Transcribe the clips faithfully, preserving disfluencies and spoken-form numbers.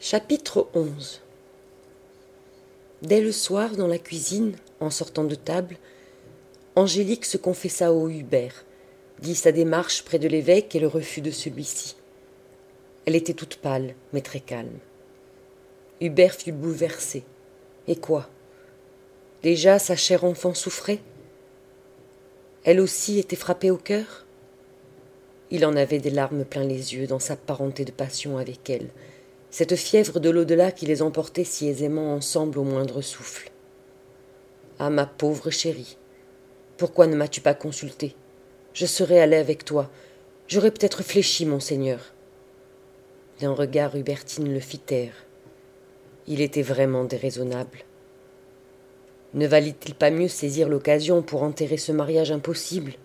Chapitre onze. Dès le soir, dans la cuisine, en sortant de table, Angélique se confessa au Hubert, dit sa démarche près de l'évêque et le refus de celui-ci. Elle était toute pâle, mais très calme. Hubert fut bouleversé. Et quoi? Déjà sa chère enfant souffrait? Elle aussi était frappée au cœur? Il en avait des larmes plein les yeux dans sa parenté de passion avec elle, cette fièvre de l'au-delà qui les emportait si aisément ensemble au moindre souffle. « Ah, ma pauvre chérie, pourquoi ne m'as-tu pas consultée? Je serais allé avec toi. J'aurais peut-être fléchi, monseigneur. » D'un regard, Hubertine le fit taire. Il était vraiment déraisonnable. Ne valait-il pas mieux saisir l'occasion pour enterrer ce mariage impossible?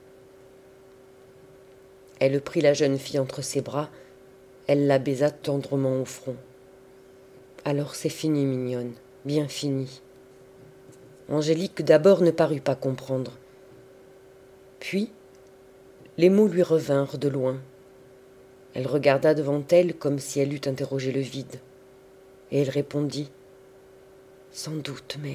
Elle prit la jeune fille entre ses bras, elle la baisa tendrement au front. « Alors c'est fini, mignonne, bien fini. » Angélique d'abord ne parut pas comprendre. Puis, les mots lui revinrent de loin. Elle regarda devant elle comme si elle eût interrogé le vide. Et elle répondit « Sans doute, mère. »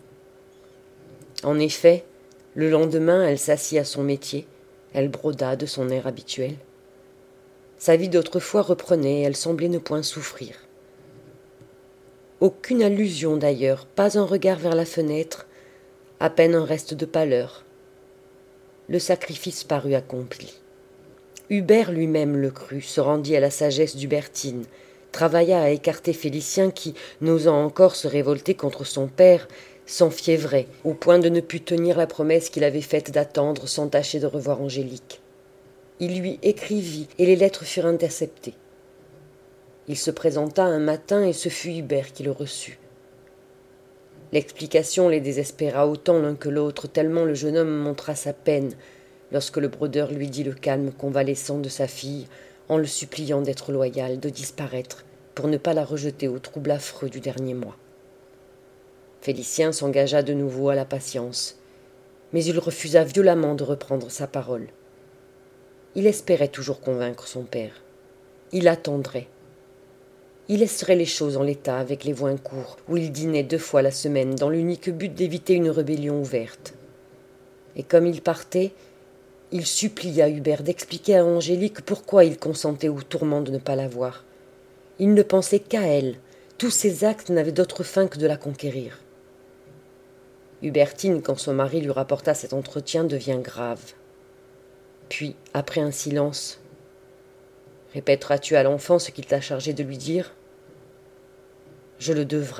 En effet, le lendemain, elle s'assit à son métier, elle broda de son air habituel. Sa vie d'autrefois reprenait et elle semblait ne point souffrir. Aucune allusion d'ailleurs, pas un regard vers la fenêtre, à peine un reste de pâleur. Le sacrifice parut accompli. Hubert lui-même le crut, se rendit à la sagesse d'Hubertine, travailla à écarter Félicien qui, n'osant encore se révolter contre son père, s'enfiévrait, au point de ne plus tenir la promesse qu'il avait faite d'attendre sans tâcher de revoir Angélique. Il lui écrivit, et les lettres furent interceptées. Il se présenta un matin, et ce fut Hubert qui le reçut. L'explication les désespéra autant l'un que l'autre, tellement le jeune homme montra sa peine, lorsque le brodeur lui dit le calme convalescent de sa fille, en le suppliant d'être loyal, de disparaître, pour ne pas la rejeter au trouble affreux du dernier mois. Félicien s'engagea de nouveau à la patience, mais il refusa violemment de reprendre sa parole. Il espérait toujours convaincre son père. Il attendrait. Il laisserait les choses en l'état avec les Voincourt, où il dînait deux fois la semaine dans l'unique but d'éviter une rébellion ouverte. Et comme il partait, il supplia Hubert d'expliquer à Angélique pourquoi il consentait au tourment de ne pas la voir. Il ne pensait qu'à elle. Tous ses actes n'avaient d'autre fin que de la conquérir. Hubertine, quand son mari lui rapporta cet entretien, devint grave. Puis, après un silence, « Répéteras-tu à l'enfant ce qu'il t'a chargé de lui dire ?»« Je le devrais. »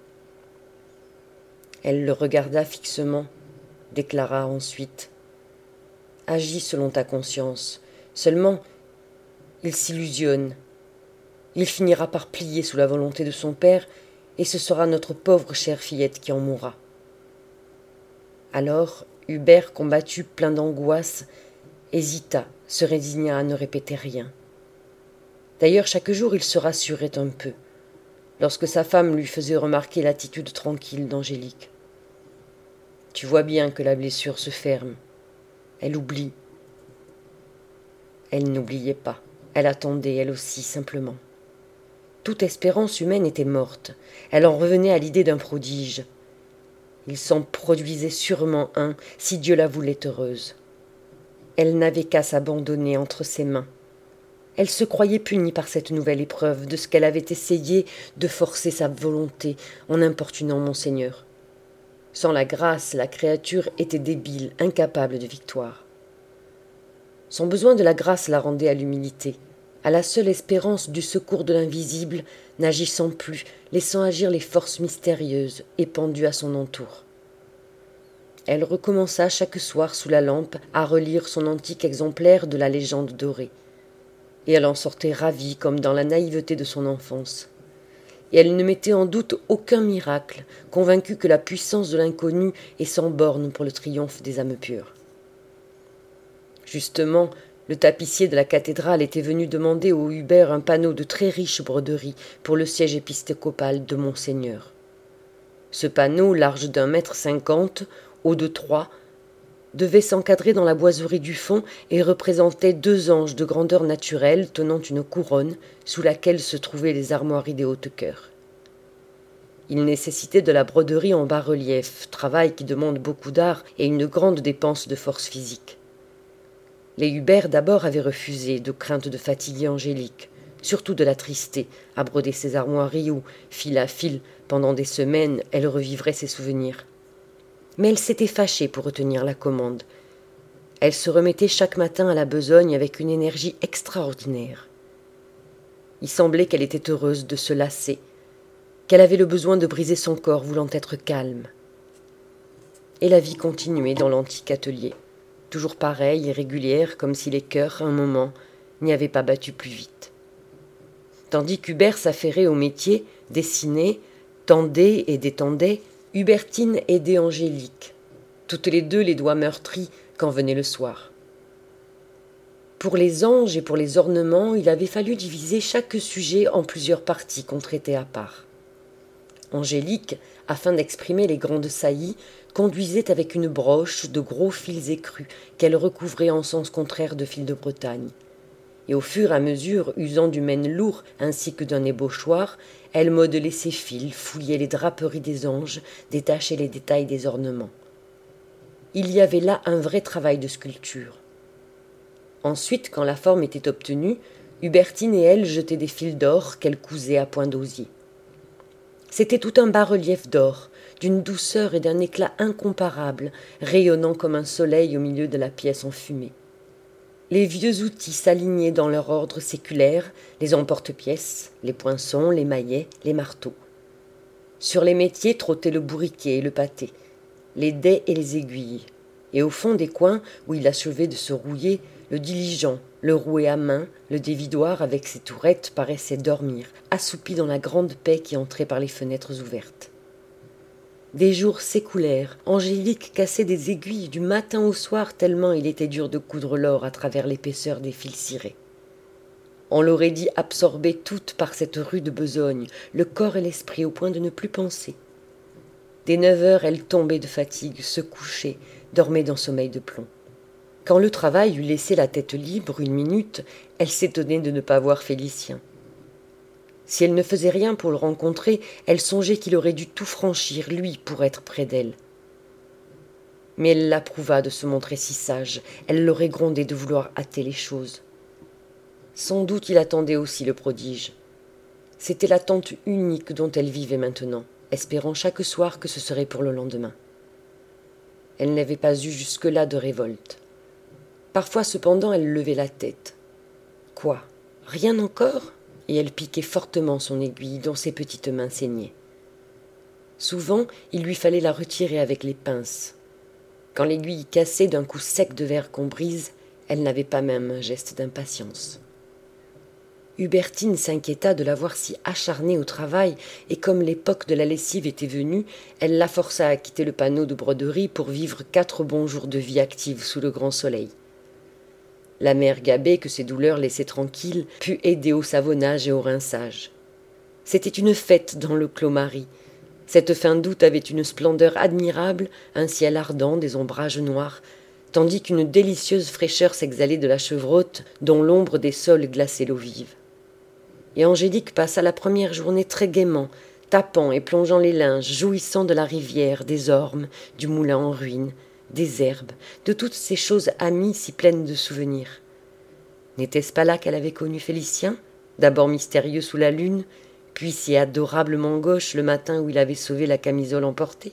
Elle le regarda fixement, déclara ensuite, « Agis selon ta conscience. Seulement, il s'illusionne. Il finira par plier sous la volonté de son père, et ce sera notre pauvre chère fillette qui en mourra. » Alors, Hubert, combattu, plein d'angoisse, hésita, se résigna à ne répéter rien. D'ailleurs, chaque jour, il se rassurait un peu, lorsque sa femme lui faisait remarquer l'attitude tranquille d'Angélique. « Tu vois bien que la blessure se ferme. Elle oublie. » Elle n'oubliait pas. Elle attendait, elle aussi, simplement. Toute espérance humaine était morte. Elle en revenait à l'idée d'un prodige. Il s'en produisait sûrement un, si Dieu la voulait heureuse. Elle n'avait qu'à s'abandonner entre ses mains. Elle se croyait punie par cette nouvelle épreuve de ce qu'elle avait essayé de forcer sa volonté en importunant Monseigneur. Sans la grâce, la créature était débile, incapable de victoire. Son besoin de la grâce la rendait à l'humilité, à la seule espérance du secours de l'invisible, n'agissant plus, laissant agir les forces mystérieuses épandues à son entour. Elle recommença chaque soir sous la lampe à relire son antique exemplaire de la légende dorée. Et elle en sortait ravie comme dans la naïveté de son enfance. Et elle ne mettait en doute aucun miracle, convaincue que la puissance de l'inconnu est sans borne pour le triomphe des âmes pures. Justement, le tapissier de la cathédrale était venu demander au Hubert un panneau de très riche broderie pour le siège épiscopal de Monseigneur. Ce panneau, large d'un mètre cinquante, haut de trois, devait s'encadrer dans la boiserie du fond et représentait deux anges de grandeur naturelle tenant une couronne sous laquelle se trouvaient les armoiries des hautes-cœurs. Il nécessitait de la broderie en bas-relief, travail qui demande beaucoup d'art et une grande dépense de force physique. Les Hubert d'abord avaient refusé, de crainte de fatiguer Angélique, surtout de la trister, à broder ses armoiries où, fil à fil, pendant des semaines, elle revivrait ses souvenirs. Mais elle s'était fâchée pour retenir la commande. Elle se remettait chaque matin à la besogne avec une énergie extraordinaire. Il semblait qu'elle était heureuse de se lasser, qu'elle avait le besoin de briser son corps voulant être calme. Et la vie continuait dans l'antique atelier, toujours pareille et régulière, comme si les cœurs, un moment, n'y avaient pas battu plus vite. Tandis qu'Hubert s'affairait au métier, dessinait, tendait et détendait, Hubertine aidait Angélique, toutes les deux les doigts meurtris quand venait le soir. Pour les anges et pour les ornements, il avait fallu diviser chaque sujet en plusieurs parties qu'on traitait à part. Angélique, afin d'exprimer les grandes saillies, conduisait avec une broche de gros fils écrus qu'elle recouvrait en sens contraire de fil de Bretagne. Et au fur et à mesure, usant du mène lourd ainsi que d'un ébauchoir, elle modelait ses fils, fouillait les draperies des anges, détachait les détails des ornements. Il y avait là un vrai travail de sculpture. Ensuite, quand la forme était obtenue, Hubertine et elle jetaient des fils d'or qu'elle cousait à point d'osier. C'était tout un bas-relief d'or, d'une douceur et d'un éclat incomparables, rayonnant comme un soleil au milieu de la pièce enfumée. Les vieux outils s'alignaient dans leur ordre séculaire, les emporte-pièces, les poinçons, les maillets, les marteaux. Sur les métiers trottaient le bourriquet et le pâté, les dés et les aiguilles, et au fond des coins, où il achevait de se rouiller, le diligent, le rouet à main, le dévidoir avec ses tourettes paraissaient dormir, assoupis dans la grande paix qui entrait par les fenêtres ouvertes. Des jours s'écoulèrent, Angélique cassait des aiguilles du matin au soir tellement il était dur de coudre l'or à travers l'épaisseur des fils cirés. On l'aurait dit absorbée toute par cette rude besogne, le corps et l'esprit au point de ne plus penser. Dès neuf heures, elle tombait de fatigue, se couchait, dormait d'un sommeil de plomb. Quand le travail eut laissé la tête libre une minute, elle s'étonnait de ne pas voir Félicien. Si elle ne faisait rien pour le rencontrer, elle songeait qu'il aurait dû tout franchir, lui, pour être près d'elle. Mais elle l'approuva de se montrer si sage, elle l'aurait grondé de vouloir hâter les choses. Sans doute il attendait aussi le prodige. C'était l'attente unique dont elle vivait maintenant, espérant chaque soir que ce serait pour le lendemain. Elle n'avait pas eu jusque-là de révolte. Parfois, cependant, elle levait la tête. Quoi ? Rien encore ? Et elle piquait fortement son aiguille dont ses petites mains saignaient. Souvent, il lui fallait la retirer avec les pinces. Quand l'aiguille cassait d'un coup sec de verre qu'on brise, elle n'avait pas même un geste d'impatience. Hubertine s'inquiéta de la voir si acharnée au travail, et comme l'époque de la lessive était venue, elle la força à quitter le panneau de broderie pour vivre quatre bons jours de vie active sous le grand soleil. La mère Gabet, que ses douleurs laissaient tranquille, put aider au savonnage et au rinçage. C'était une fête dans le Clos Marie. Cette fin d'août avait une splendeur admirable, un ciel ardent, des ombrages noirs, tandis qu'une délicieuse fraîcheur s'exhalait de la chevrotte dont l'ombre des sols glaçait l'eau vive. Et Angélique passa la première journée très gaiement, tapant et plongeant les linges, jouissant de la rivière, des ormes, du moulin en ruine, des herbes, de toutes ces choses amies si pleines de souvenirs. N'était-ce pas là qu'elle avait connu Félicien, d'abord mystérieux sous la lune, puis si adorablement gauche le matin où il avait sauvé la camisole emportée?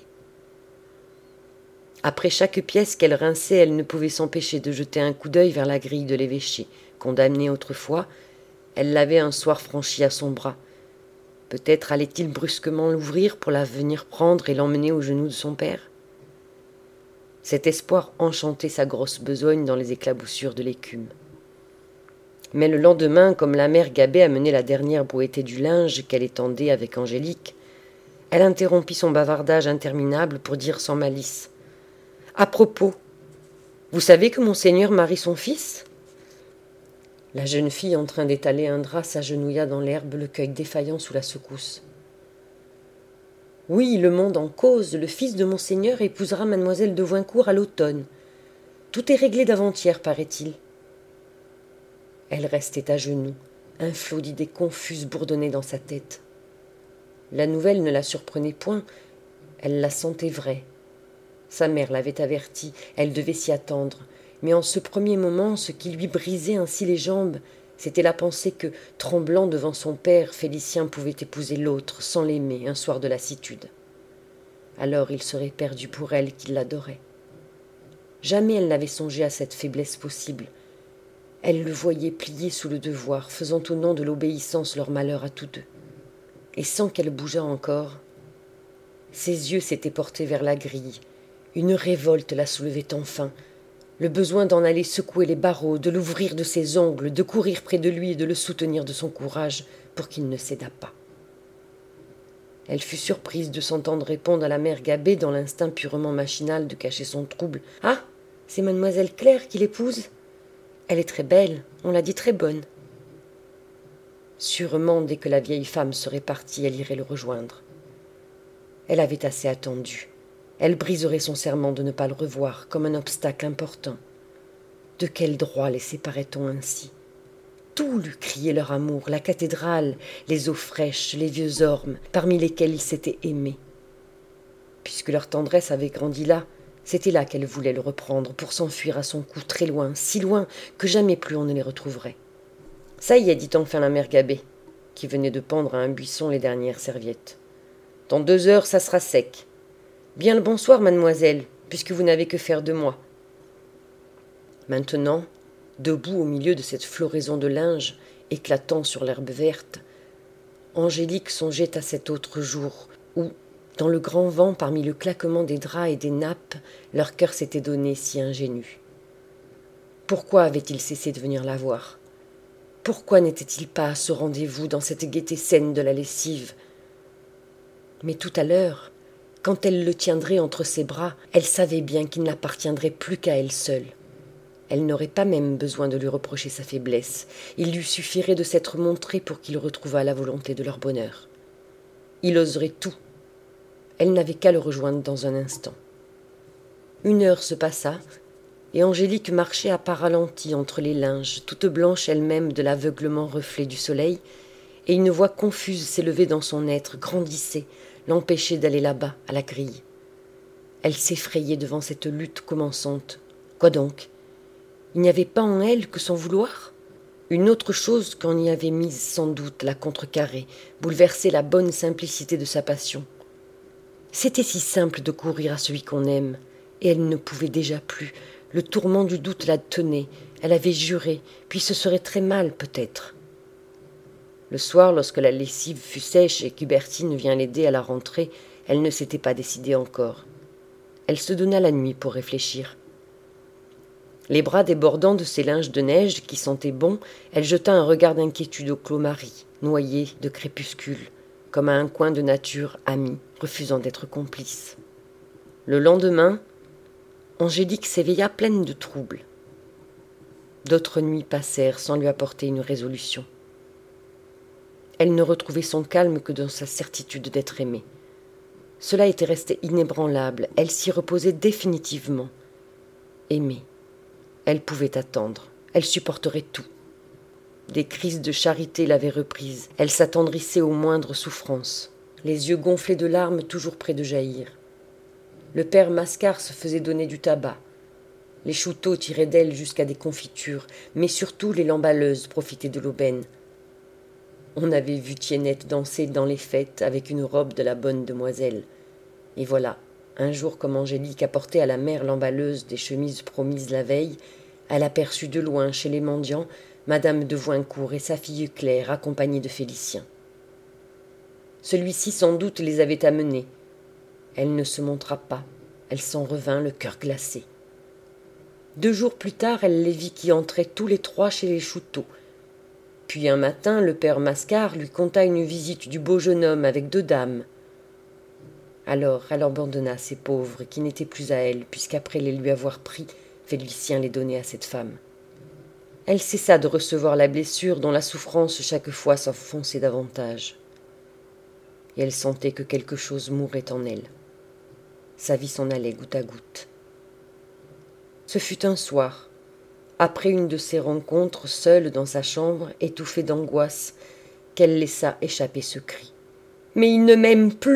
Après chaque pièce qu'elle rinçait, elle ne pouvait s'empêcher de jeter un coup d'œil vers la grille de l'évêché, condamnée autrefois. Elle l'avait un soir franchie à son bras. Peut-être allait-il brusquement l'ouvrir pour la venir prendre et l'emmener aux genoux de son père. Cet espoir enchantait sa grosse besogne dans les éclaboussures de l'écume. Mais le lendemain, comme la mère Gabet amenait la dernière brouettée du linge qu'elle étendait avec Angélique, elle interrompit son bavardage interminable pour dire sans malice: « À propos, vous savez que monseigneur marie son fils ?» La jeune fille, en train d'étaler un drap, s'agenouilla dans l'herbe, le cueil défaillant sous la secousse. « Oui, le monde en cause, le fils de monseigneur épousera mademoiselle de Voincourt à l'automne. Tout est réglé d'avant-hier, paraît-il. » Elle restait à genoux, un flot d'idées confuses bourdonnait dans sa tête. La nouvelle ne la surprenait point, elle la sentait vraie. Sa mère l'avait avertie, elle devait s'y attendre, mais en ce premier moment, ce qui lui brisait ainsi les jambes, c'était la pensée que, tremblant devant son père, Félicien pouvait épouser l'autre sans l'aimer un soir de lassitude. Alors il serait perdu pour elle qui l'adorait. Jamais elle n'avait songé à cette faiblesse possible. Elle le voyait plié sous le devoir, faisant au nom de l'obéissance leur malheur à tous deux. Et sans qu'elle bougeât encore, ses yeux s'étaient portés vers la grille. Une révolte la soulevait enfin, le besoin d'en aller secouer les barreaux, de l'ouvrir de ses ongles, de courir près de lui et de le soutenir de son courage pour qu'il ne cédât pas. Elle fut surprise de s'entendre répondre à la mère Gabet dans l'instinct purement machinal de cacher son trouble. « Ah, c'est mademoiselle Claire qui l'épouse ? Elle est très belle, on l'a dit très bonne. » Sûrement, dès que la vieille femme serait partie, elle irait le rejoindre. Elle avait assez attendu. Elle briserait son serment de ne pas le revoir, comme un obstacle important. De quel droit les séparait-on ainsi ? Tout lui criait leur amour, la cathédrale, les eaux fraîches, les vieux ormes, parmi lesquels ils s'étaient aimés. Puisque leur tendresse avait grandi là, c'était là qu'elle voulait le reprendre, pour s'enfuir à son cou très loin, si loin que jamais plus on ne les retrouverait. « Ça y est, dit enfin la mère Gabet, qui venait de pendre à un buisson les dernières serviettes. Dans deux heures, ça sera sec. Bien le bonsoir, mademoiselle, puisque vous n'avez que faire de moi. » Maintenant, debout au milieu de cette floraison de linge, éclatant sur l'herbe verte, Angélique songeait à cet autre jour où, dans le grand vent, parmi le claquement des draps et des nappes, leur cœur s'était donné si ingénu. Pourquoi avait-il cessé de venir la voir ? Pourquoi n'était-il pas à ce rendez-vous dans cette gaieté saine de la lessive ? Mais tout à l'heure, quand elle le tiendrait entre ses bras, elle savait bien qu'il n'appartiendrait plus qu'à elle seule. Elle n'aurait pas même besoin de lui reprocher sa faiblesse. Il lui suffirait de s'être montré pour qu'il retrouvât la volonté de leur bonheur. Il oserait tout. Elle n'avait qu'à le rejoindre dans un instant. Une heure se passa, et Angélique marchait à pas ralentis entre les linges, toute blanche elle-même de l'aveuglement reflet du soleil, et une voix confuse s'élevait dans son être, grandissait, l'empêchait d'aller là-bas, à la grille. Elle s'effrayait devant cette lutte commençante. Quoi donc ? Il n'y avait pas en elle que son vouloir ? Une autre chose qu'en y avait mise sans doute la contrecarrer, bouleverser la bonne simplicité de sa passion. C'était si simple de courir à celui qu'on aime, et elle ne pouvait déjà plus. Le tourment du doute la tenait, elle avait juré, puis ce serait très mal peut-être. Le soir, lorsque la lessive fut sèche et qu'Hubertine vient l'aider à la rentrée, elle ne s'était pas décidée encore. Elle se donna la nuit pour réfléchir. Les bras débordant de ses linges de neige qui sentaient bon, elle jeta un regard d'inquiétude au clos Marie, noyé de crépuscule, comme à un coin de nature amie, refusant d'être complice. Le lendemain, Angélique s'éveilla pleine de troubles. D'autres nuits passèrent sans lui apporter une résolution. Elle ne retrouvait son calme que dans sa certitude d'être aimée. Cela était resté inébranlable, elle s'y reposait définitivement. Aimée. Elle pouvait attendre, elle supporterait tout. Des crises de charité l'avaient reprise, elle s'attendrissait aux moindres souffrances, les yeux gonflés de larmes toujours près de jaillir. Le père Mascar se faisait donner du tabac. Les chouteaux tiraient d'elle jusqu'à des confitures, mais surtout les lamballeuses profitaient de l'aubaine. On avait vu Tiennette danser dans les fêtes avec une robe de la bonne demoiselle. Et voilà, un jour comme Angélique apportait à la mère lamballeuse des chemises promises la veille, elle aperçut de loin chez les mendiants madame de Voincourt et sa fille Claire accompagnée de Félicien. Celui-ci sans doute les avait amenés. Elle ne se montra pas, elle s'en revint le cœur glacé. Deux jours plus tard, elle les vit qui entraient tous les trois chez les chouteaux. Puis un matin, le père Mascar lui conta une visite du beau jeune homme avec deux dames. Alors elle abandonna ces pauvres qui n'étaient plus à elle, puisqu'après les lui avoir pris, Félicien les donnait à cette femme. Elle cessa de recevoir la blessure dont la souffrance chaque fois s'enfonçait davantage. Et elle sentait que quelque chose mourait en elle. Sa vie s'en allait goutte à goutte. Ce fut un soir, après une de ces rencontres, seule dans sa chambre, étouffée d'angoisse, qu'elle laissa échapper ce cri. « Mais il ne m'aime plus !»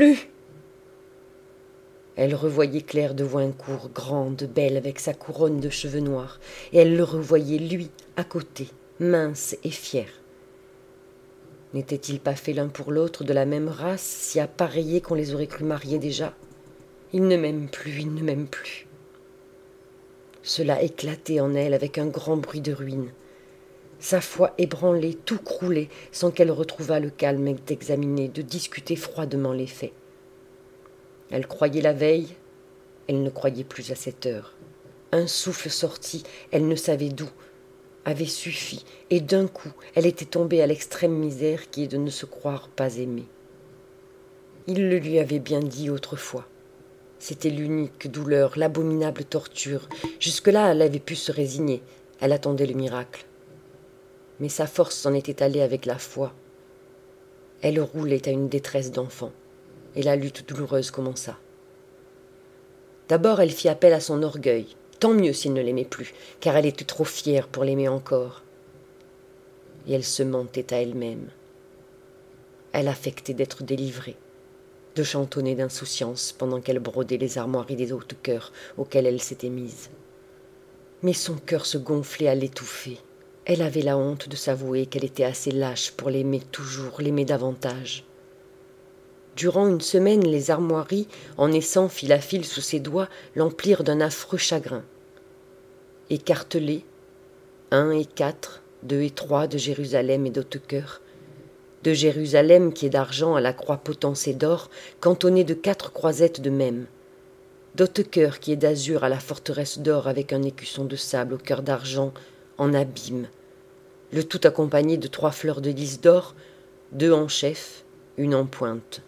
Elle revoyait Claire de Voincourt, grande, belle, avec sa couronne de cheveux noirs, et elle le revoyait, lui, à côté, mince et fier. N'étaient-ils pas faits l'un pour l'autre de la même race, si appareillés qu'on les aurait crus mariés déjà ? Il ne m'aime plus, il ne m'aime plus. Cela éclatait en elle avec un grand bruit de ruine. Sa foi ébranlée, tout croulait, sans qu'elle retrouvât le calme d'examiner, de discuter froidement les faits. Elle croyait la veille, elle ne croyait plus à cette heure. Un souffle sorti, elle ne savait d'où, avait suffi, et d'un coup, elle était tombée à l'extrême misère qui est de ne se croire pas aimée. Il le lui avait bien dit autrefois. C'était l'unique douleur, l'abominable torture. Jusque-là, elle avait pu se résigner, elle attendait le miracle. Mais sa force s'en était allée avec la foi. Elle roulait à une détresse d'enfant, et la lutte douloureuse commença. D'abord, elle fit appel à son orgueil. Tant mieux s'il ne l'aimait plus, car elle était trop fière pour l'aimer encore. Et elle se mentait à elle-même. Elle affectait d'être délivrée, de chantonner d'insouciance pendant qu'elle brodait les armoiries des hautes cœurs auxquelles elle s'était mise. Mais son cœur se gonflait à l'étouffer. Elle avait la honte de s'avouer qu'elle était assez lâche pour l'aimer toujours, l'aimer davantage. Durant une semaine, les armoiries, en naissant fil à fil sous ses doigts, l'emplirent d'un affreux chagrin. Écartelés, un et quatre, deux et trois de Jérusalem et d'Haute-Cœur, de Jérusalem qui est d'argent à la croix potencée d'or, cantonnée de quatre croisettes de même, d'Haute-Cœur qui est d'azur à la forteresse d'or avec un écusson de sable au cœur d'argent, en abîme, le tout accompagné de trois fleurs de lys d'or, deux en chef, une en pointe.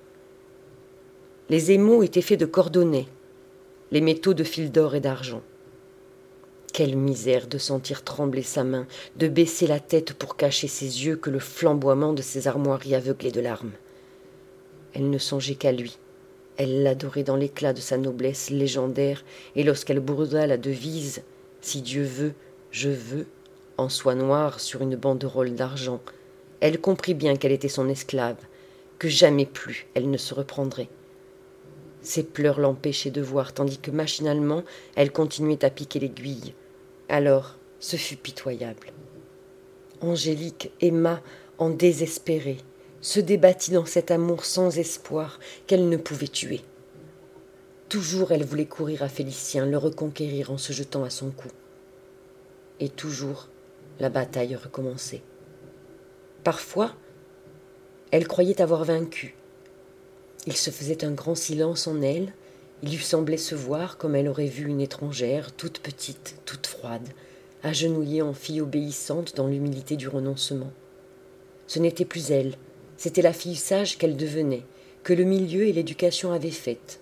Les émaux étaient faits de cordonnets, les métaux de fil d'or et d'argent. Quelle misère de sentir trembler sa main, de baisser la tête pour cacher ses yeux que le flamboiement de ses armoiries aveuglait de larmes. Elle ne songeait qu'à lui. Elle l'adorait dans l'éclat de sa noblesse légendaire, et lorsqu'elle broda la devise « Si Dieu veut, je veux » en soie noire sur une banderole d'argent, elle comprit bien qu'elle était son esclave, que jamais plus elle ne se reprendrait. Ses pleurs l'empêchaient de voir, tandis que machinalement, elle continuait à piquer l'aiguille. Alors, ce fut pitoyable. Angélique aima en désespérée, se débattit dans cet amour sans espoir qu'elle ne pouvait tuer. Toujours elle voulait courir à Félicien, le reconquérir en se jetant à son cou. Et toujours, la bataille recommençait. Parfois, elle croyait avoir vaincu. Il se faisait un grand silence en elle, il lui semblait se voir comme elle aurait vu une étrangère, toute petite, toute froide, agenouillée en fille obéissante dans l'humilité du renoncement. Ce n'était plus elle, c'était la fille sage qu'elle devenait, que le milieu et l'éducation avaient faite.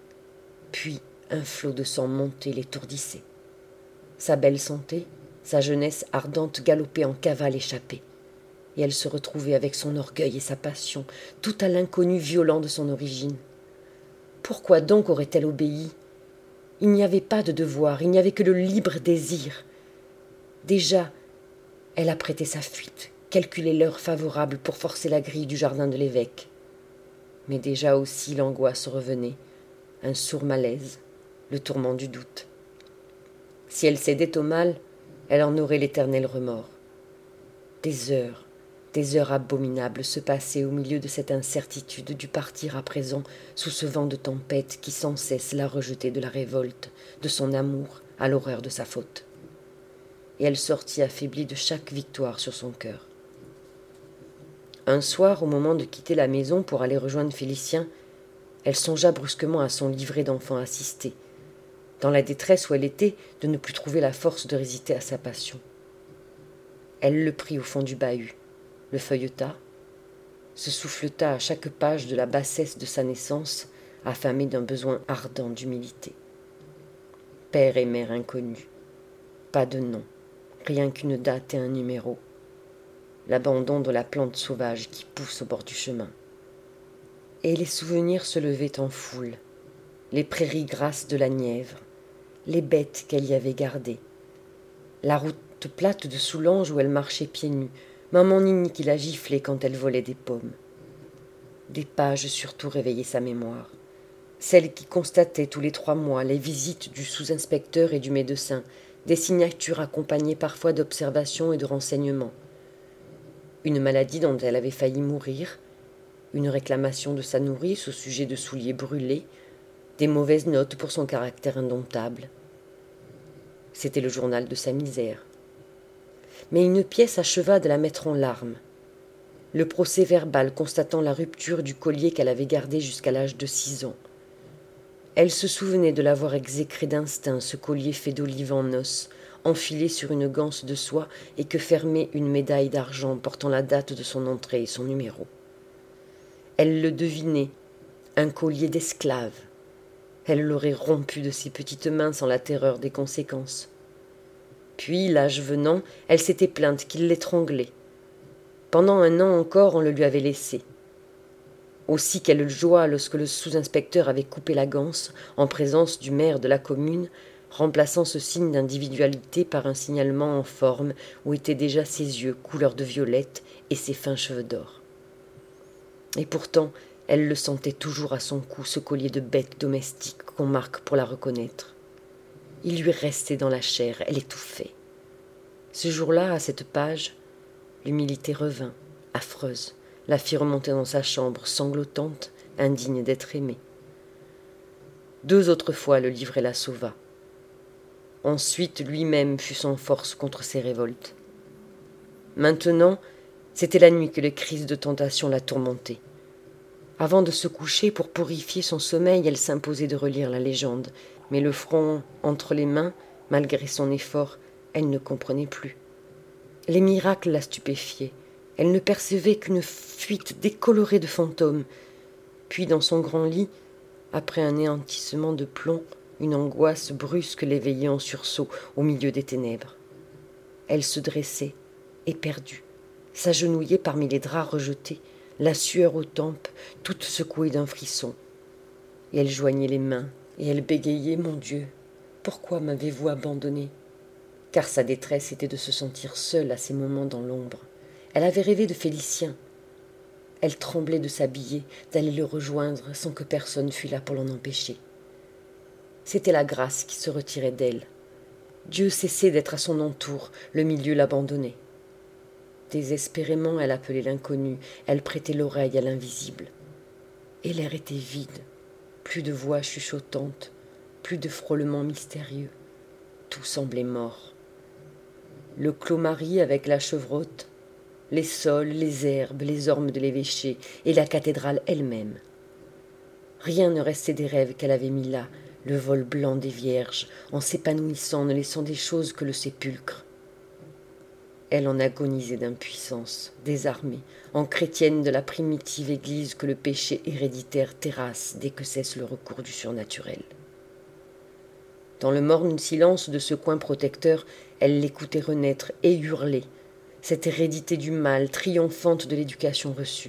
Puis un flot de sang monté l'étourdissait. Sa belle santé, sa jeunesse ardente galopait en cavale échappée. Et elle se retrouvait avec son orgueil et sa passion, tout à l'inconnu violent de son origine. Pourquoi donc aurait-elle obéi ? Il n'y avait pas de devoir, il n'y avait que le libre désir. Déjà, elle apprêtait sa fuite, calculait l'heure favorable pour forcer la grille du jardin de l'évêque. Mais déjà aussi l'angoisse revenait, un sourd malaise, le tourment du doute. Si elle cédait au mal, elle en aurait l'éternel remords. Des heures, Des heures abominables se passaient au milieu de cette incertitude du partir à présent sous ce vent de tempête qui sans cesse la rejetait de la révolte, de son amour à l'horreur de sa faute. Et elle sortit affaiblie de chaque victoire sur son cœur. Un soir, au moment de quitter la maison pour aller rejoindre Félicien, elle songea brusquement à son livret d'enfant assisté, dans la détresse où elle était de ne plus trouver la force de résister à sa passion. Elle le prit au fond du bahut, le feuilleta, se souffleta à chaque page de la bassesse de sa naissance, affamée d'un besoin ardent d'humilité. Père et mère inconnus, pas de nom, rien qu'une date et un numéro, l'abandon de la plante sauvage qui pousse au bord du chemin. Et les souvenirs se levaient en foule, les prairies grasses de la Nièvre, les bêtes qu'elle y avait gardées. La route plate de Soulanges où elle marchait pieds nus, maman Nini qui la giflait quand elle volait des pommes. Des pages surtout réveillaient sa mémoire, celles qui constataient tous les trois mois les visites du sous-inspecteur et du médecin, des signatures accompagnées parfois d'observations et de renseignements. Une maladie dont elle avait failli mourir, une réclamation de sa nourrice au sujet de souliers brûlés, des mauvaises notes pour son caractère indomptable. C'était le journal de sa misère. Mais une pièce acheva de la mettre en larmes. Le procès-verbal constatant la rupture du collier qu'elle avait gardé jusqu'à l'âge de six ans. Elle se souvenait de l'avoir exécré d'instinct, ce collier fait d'olive en os, enfilé sur une ganse de soie et que fermait une médaille d'argent portant la date de son entrée et son numéro. Elle le devinait, un collier d'esclave. Elle l'aurait rompu de ses petites mains sans la terreur des conséquences. Puis, l'âge venant, elle s'était plainte qu'il l'étranglait. Pendant un an encore, on le lui avait laissé. Aussi quelle joie lorsque le sous-inspecteur avait coupé la ganse, en présence du maire de la commune, remplaçant ce signe d'individualité par un signalement en forme où étaient déjà ses yeux couleur de violette et ses fins cheveux d'or. Et pourtant, elle le sentait toujours à son cou, ce collier de bête domestique qu'on marque pour la reconnaître. Il lui restait dans la chair, elle étouffait. Ce jour-là, à cette page, l'humilité revint, affreuse, la fit remonter dans sa chambre, sanglotante, indigne d'être aimée. Deux autres fois, le livret la sauva. Ensuite, lui-même fut sans force contre ses révoltes. Maintenant, c'était la nuit que les crises de tentation la tourmentaient. Avant de se coucher, pour purifier son sommeil, elle s'imposait de relire la légende, mais le front entre les mains, malgré son effort, elle ne comprenait plus. Les miracles la stupéfiaient. Elle ne percevait qu'une fuite décolorée de fantômes. Puis, dans son grand lit, après un néantissement de plomb, une angoisse brusque l'éveillait en sursaut au milieu des ténèbres. Elle se dressait, éperdue, s'agenouillait parmi les draps rejetés, la sueur aux tempes, toute secouée d'un frisson. Et elle joignait les mains, et elle bégayait « Mon Dieu, pourquoi m'avez-vous abandonnée ?» Car sa détresse était de se sentir seule à ces moments dans l'ombre. Elle avait rêvé de Félicien. Elle tremblait de s'habiller, d'aller le rejoindre sans que personne fût là pour l'en empêcher. C'était la grâce qui se retirait d'elle. Dieu cessait d'être à son entour, le milieu l'abandonnait. Désespérément, elle appelait l'inconnu, elle prêtait l'oreille à l'invisible. Et l'air était vide, plus de voix chuchotantes, plus de frôlements mystérieux. Tout semblait mort. Le clos-Marie avec la chevrotte, les sols, les herbes, les ormes de l'évêché et la cathédrale elle-même. Rien ne restait des rêves qu'elle avait mis là, le vol blanc des vierges, en s'épanouissant, ne laissant des choses que le sépulcre. Elle en agonisait d'impuissance, désarmée, en chrétienne de la primitive église que le péché héréditaire terrasse dès que cesse le recours du surnaturel. Dans le morne silence de ce coin protecteur, elle l'écoutait renaître et hurler, cette hérédité du mal, triomphante de l'éducation reçue.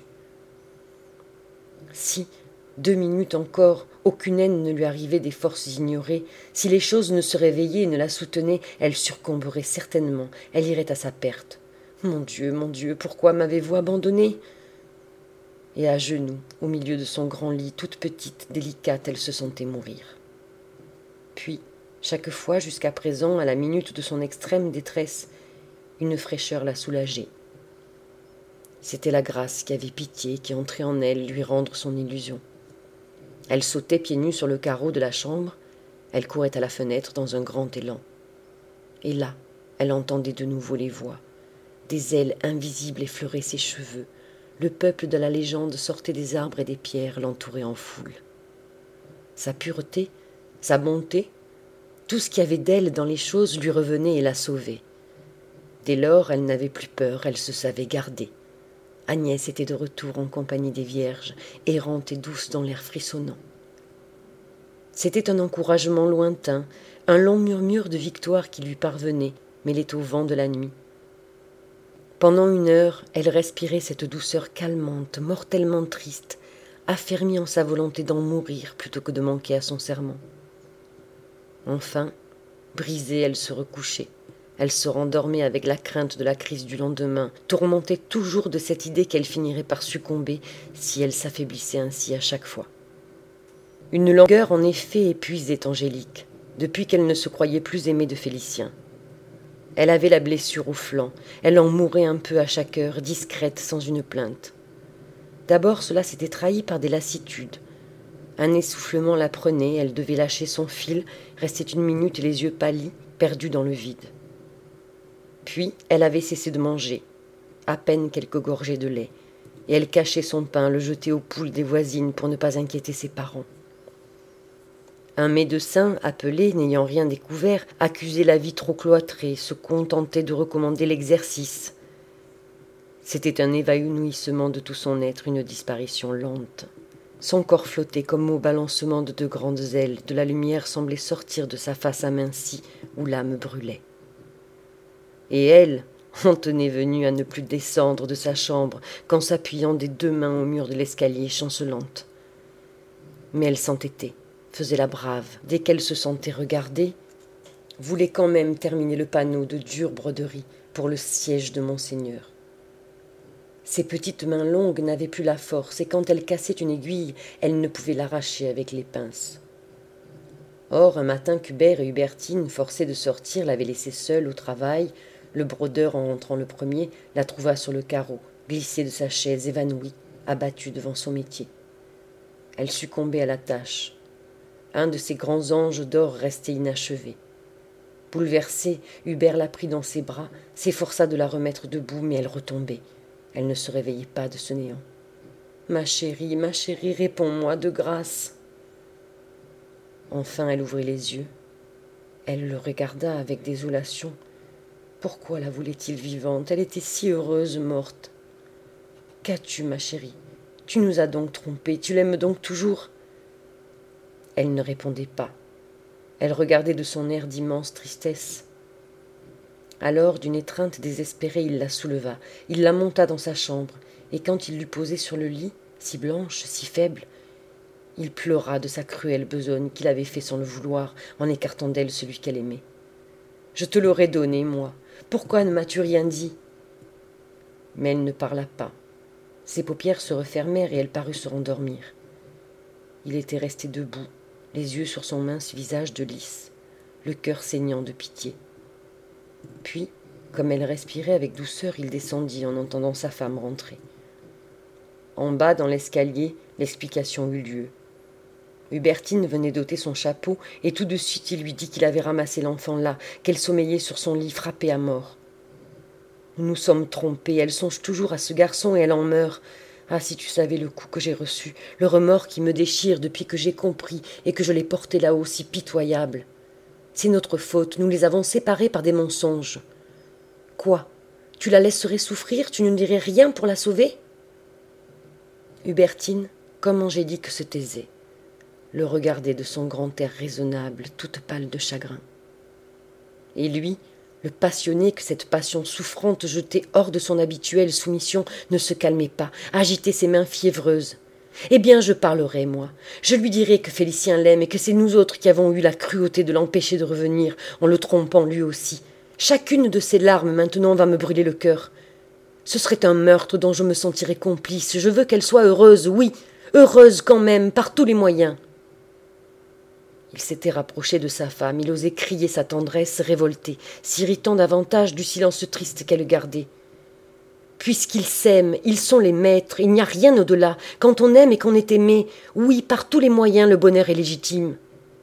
Si, deux minutes encore, aucune haine ne lui arrivait des forces ignorées, si les choses ne se réveillaient et ne la soutenaient, elle succomberait certainement, elle irait à sa perte. Mon Dieu, mon Dieu, pourquoi m'avez-vous abandonnée ? Et à genoux, au milieu de son grand lit, toute petite, délicate, elle se sentait mourir. Puis, chaque fois, jusqu'à présent, à la minute de son extrême détresse, une fraîcheur la soulageait. C'était la grâce qui avait pitié, qui entrait en elle lui rendre son illusion. Elle sautait pieds nus sur le carreau de la chambre, elle courait à la fenêtre dans un grand élan. Et là, elle entendait de nouveau les voix. Des ailes invisibles effleuraient ses cheveux. Le peuple de la légende sortait des arbres et des pierres, l'entourait en foule. Sa pureté, sa bonté, tout ce qu'il y avait d'elle dans les choses lui revenait et la sauvait. Dès lors, elle n'avait plus peur, elle se savait gardée. Agnès était de retour en compagnie des vierges, errante et douce dans l'air frissonnant. C'était un encouragement lointain, un long murmure de victoire qui lui parvenait, mêlé au vent de la nuit. Pendant une heure, elle respirait cette douceur calmante, mortellement triste, affermie en sa volonté d'en mourir plutôt que de manquer à son serment. Enfin, Brisée, elle se recouchait. Elle se rendormait avec la crainte de la crise du lendemain, tourmentée toujours de cette idée qu'elle finirait par succomber si elle s'affaiblissait ainsi à chaque fois. Une langueur en effet épuisait Angélique, depuis qu'elle ne se croyait plus aimée de Félicien. Elle avait la blessure au flanc, elle en mourait un peu à chaque heure, discrète, sans une plainte. D'abord cela s'était trahi par des lassitudes. Un essoufflement la prenait, elle devait lâcher son fil, restait une minute les yeux pâlis, perdus dans le vide. Puis elle avait cessé de manger, à peine quelques gorgées de lait, et elle cachait son pain, le jetait aux poules des voisines pour ne pas inquiéter ses parents. Un médecin, appelé, n'ayant rien découvert, accusait la vie trop cloîtrée, se contentait de recommander l'exercice. C'était un évanouissement de tout son être, une disparition lente. Son corps flottait comme au balancement de deux grandes ailes, de la lumière semblait sortir de sa face amincie où l'âme brûlait. Et elle en tenait venue à ne plus descendre de sa chambre qu'en s'appuyant des deux mains au mur de l'escalier, chancelante. Mais elle s'entêtait, faisait la brave, dès qu'elle se sentait regardée, voulait quand même terminer le panneau de dure broderie pour le siège de Monseigneur. Ses petites mains longues n'avaient plus la force, et quand elle cassait une aiguille, elle ne pouvait l'arracher avec les pinces. Or, un matin qu'Hubert et Hubertine, forcés de sortir, l'avaient laissée seule au travail, le brodeur, en rentrant le premier, la trouva sur le carreau, glissée de sa chaise, évanouie, abattue devant son métier. Elle succombait à la tâche. Un de ces grands anges d'or restait inachevé. Bouleversé, Hubert la prit dans ses bras, s'efforça de la remettre debout, mais elle retombait. Elle ne se réveillait pas de ce néant. « Ma chérie, ma chérie, réponds-moi de grâce !» Enfin elle ouvrit les yeux. Elle le regarda avec désolation. Pourquoi la voulait-il vivante? Elle était si heureuse morte. « Qu'as-tu, ma chérie? Tu nous as donc trompés, tu l'aimes donc toujours ?» Elle ne répondait pas. Elle regardait de son air d'immense tristesse. Alors, d'une étreinte désespérée, il la souleva, il la monta dans sa chambre, et quand il l'eut posée sur le lit, si blanche, si faible, il pleura de sa cruelle besogne qu'il avait fait sans le vouloir, en écartant d'elle celui qu'elle aimait. « Je te l'aurais donné, moi. Pourquoi ne m'as-tu rien dit ?» Mais elle ne parla pas. Ses paupières se refermèrent et elle parut se rendormir. Il était resté debout, les yeux sur son mince visage de lys, le cœur saignant de pitié. Puis, comme elle respirait avec douceur, il descendit en entendant sa femme rentrer. En bas, dans l'escalier, l'explication eut lieu. Hubertine venait d'ôter son chapeau, et tout de suite il lui dit qu'il avait ramassé l'enfant là, qu'elle sommeillait sur son lit, frappée à mort. Nous nous sommes trompés, elle songe toujours à ce garçon et elle en meurt. Ah, si tu savais le coup que j'ai reçu, le remords qui me déchire depuis que j'ai compris et que je l'ai porté là-haut si pitoyable. C'est notre faute, nous les avons séparés par des mensonges. Quoi? Tu la laisserais souffrir, tu ne dirais rien pour la sauver? Hubertine, comme Angélique, se taisait, le regardait de son grand air raisonnable, toute pâle de chagrin. Et lui, le passionné que cette passion souffrante jetait hors de son habituelle soumission, ne se calmait pas, agitait ses mains fiévreuses. Eh bien, je parlerai, moi. Je lui dirai que Félicien l'aime et que c'est nous autres qui avons eu la cruauté de l'empêcher de revenir, en le trompant lui aussi. Chacune de ces larmes maintenant va me brûler le cœur. Ce serait un meurtre dont je me sentirais complice. Je veux qu'elle soit heureuse, oui, heureuse quand même, par tous les moyens. Il s'était rapproché de sa femme, il osait crier sa tendresse révoltée, s'irritant davantage du silence triste qu'elle gardait. Puisqu'ils s'aiment, ils sont les maîtres, il n'y a rien au-delà. Quand on aime et qu'on est aimé, oui, par tous les moyens, le bonheur est légitime.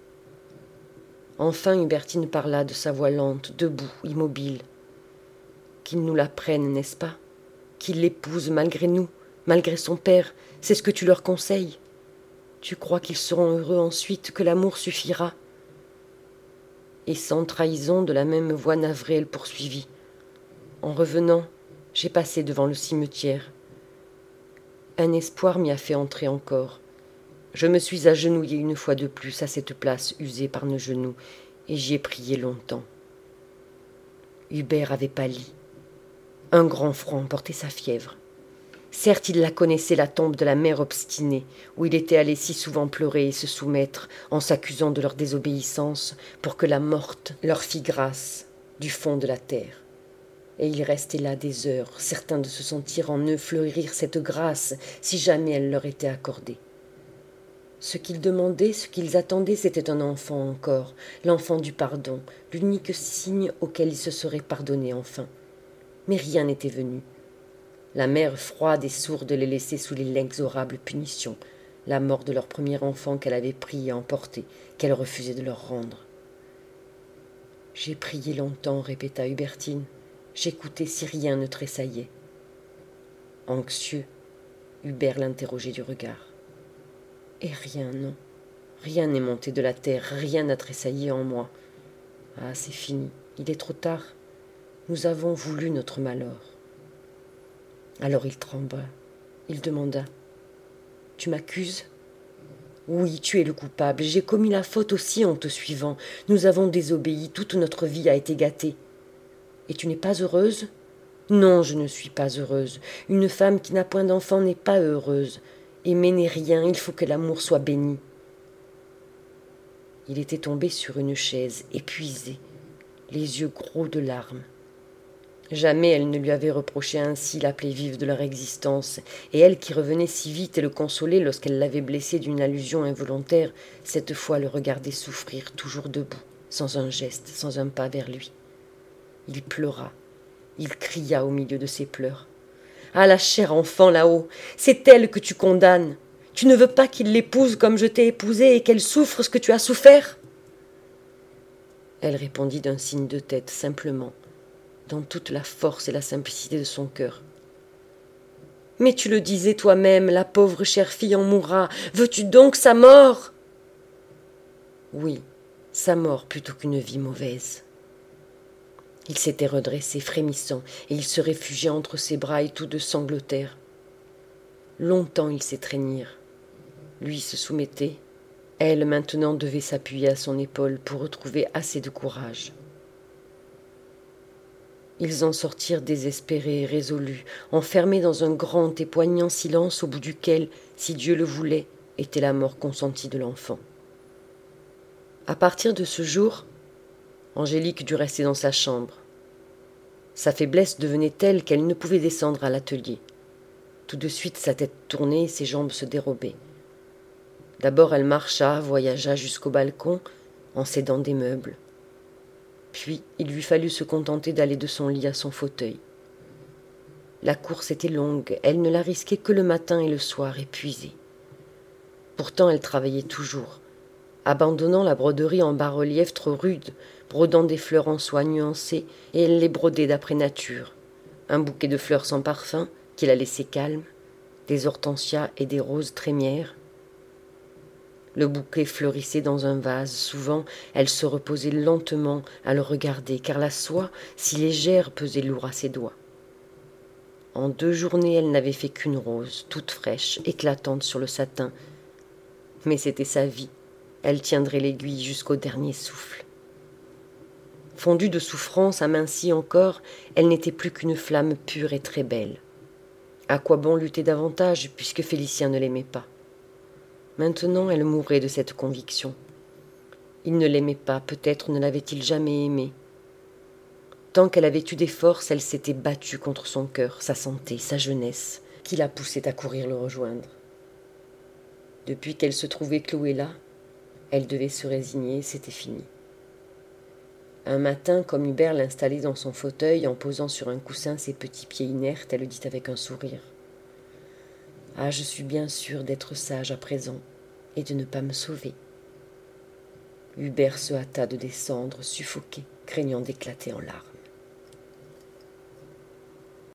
Enfin, Hubertine parla de sa voix lente, debout, immobile. Qu'il nous la prenne, n'est-ce pas? Qu'il l'épouse malgré nous, malgré son père, c'est ce que tu leur conseilles. Tu crois qu'ils seront heureux ensuite, que l'amour suffira? Et sans trahison, de la même voix navrée, elle poursuivit. En revenant, j'ai passé devant le cimetière. Un espoir m'y a fait entrer encore. Je me suis agenouillée une fois de plus à cette place usée par nos genoux, et j'y ai prié longtemps. Hubert avait pâli. Un grand froid emportait sa fièvre. Certes, il la connaissait, la tombe de la mère obstinée, où il était allé si souvent pleurer et se soumettre, en s'accusant de leur désobéissance, pour que la morte leur fît grâce du fond de la terre. Et il restait là des heures, certain de se sentir en eux fleurir cette grâce, si jamais elle leur était accordée. Ce qu'ils demandaient, ce qu'ils attendaient, c'était un enfant encore, l'enfant du pardon, l'unique signe auquel ils se seraient pardonnés enfin. Mais rien n'était venu. La mère froide et sourde les laissait sous l'inexorable punition, la mort de leur premier enfant qu'elle avait pris et emporté, qu'elle refusait de leur rendre. « J'ai prié longtemps, » répéta Hubertine. « J'écoutais si rien ne tressaillait. » Anxieux, Hubert l'interrogeait du regard. « Et rien, non. Rien n'est monté de la terre, rien n'a tressailli en moi. Ah, c'est fini, il est trop tard. Nous avons voulu notre malheur. » Alors il trembla. Il demanda. « Tu m'accuses ? » ?»« Oui, tu es le coupable. J'ai commis la faute aussi en te suivant. Nous avons désobéi, toute notre vie a été gâtée. Et tu n'es pas heureuse ? » ?»« Non, je ne suis pas heureuse. Une femme qui n'a point d'enfant n'est pas heureuse. Aimer n'est rien, il faut que l'amour soit béni. » Il était tombé sur une chaise, épuisé, les yeux gros de larmes. Jamais elle ne lui avait reproché ainsi la plaie vive de leur existence, et elle qui revenait si vite et le consolait lorsqu'elle l'avait blessé d'une allusion involontaire, cette fois le regardait souffrir toujours debout, sans un geste, sans un pas vers lui. Il pleura, il cria au milieu de ses pleurs. « Ah, la chère enfant là-haut, c'est elle que tu condamnes. Tu ne veux pas qu'il l'épouse comme je t'ai épousée et qu'elle souffre ce que tu as souffert ?» Elle répondit d'un signe de tête, simplement, dans toute la force et la simplicité de son cœur. « Mais tu le disais toi-même, la pauvre chère fille en mourra. Veux-tu donc sa mort ?»« Oui, sa mort plutôt qu'une vie mauvaise. » Il s'était redressé, frémissant, et il se réfugiait entre ses bras et tous deux sanglotèrent. Longtemps ils s'étreignirent. Lui se soumettait. Elle, maintenant, devait s'appuyer à son épaule pour retrouver assez de courage. Ils en sortirent désespérés et résolus, enfermés dans un grand et poignant silence au bout duquel, si Dieu le voulait, était la mort consentie de l'enfant. À partir de ce jour, Angélique dut rester dans sa chambre. Sa faiblesse devenait telle qu'elle ne pouvait descendre à l'atelier. Tout de suite, sa tête tournait et ses jambes se dérobaient. D'abord, elle marcha, voyagea jusqu'au balcon, en s'aidant des meubles. Puis, il lui fallut se contenter d'aller de son lit à son fauteuil. La course était longue, elle ne la risquait que le matin et le soir, épuisée. Pourtant, elle travaillait toujours, abandonnant la broderie en bas-relief trop rude, brodant des fleurs en soie nuancée, et elle les brodait d'après nature. Un bouquet de fleurs sans parfum, qui la laissait calme, des hortensias et des roses trémières. Le bouquet fleurissait dans un vase. Souvent, elle se reposait lentement à le regarder, car la soie, si légère, pesait lourd à ses doigts. En deux journées, elle n'avait fait qu'une rose, toute fraîche, éclatante sur le satin. Mais c'était sa vie. Elle tiendrait l'aiguille jusqu'au dernier souffle. Fondue de souffrance, amincie encore, elle n'était plus qu'une flamme pure et très belle. À quoi bon lutter davantage, puisque Félicien ne l'aimait pas? Maintenant, elle mourait de cette conviction. Il ne l'aimait pas, peut-être ne l'avait-il jamais aimée. Tant qu'elle avait eu des forces, elle s'était battue contre son cœur, sa santé, sa jeunesse, qui la poussait à courir le rejoindre. Depuis qu'elle se trouvait clouée là, elle devait se résigner, c'était fini. Un matin, comme Hubert l'installait dans son fauteuil, en posant sur un coussin ses petits pieds inertes, elle le dit avec un sourire. « Ah, je suis bien sûre d'être sage à présent et de ne pas me sauver. » Hubert se hâta de descendre, suffoqué, craignant d'éclater en larmes.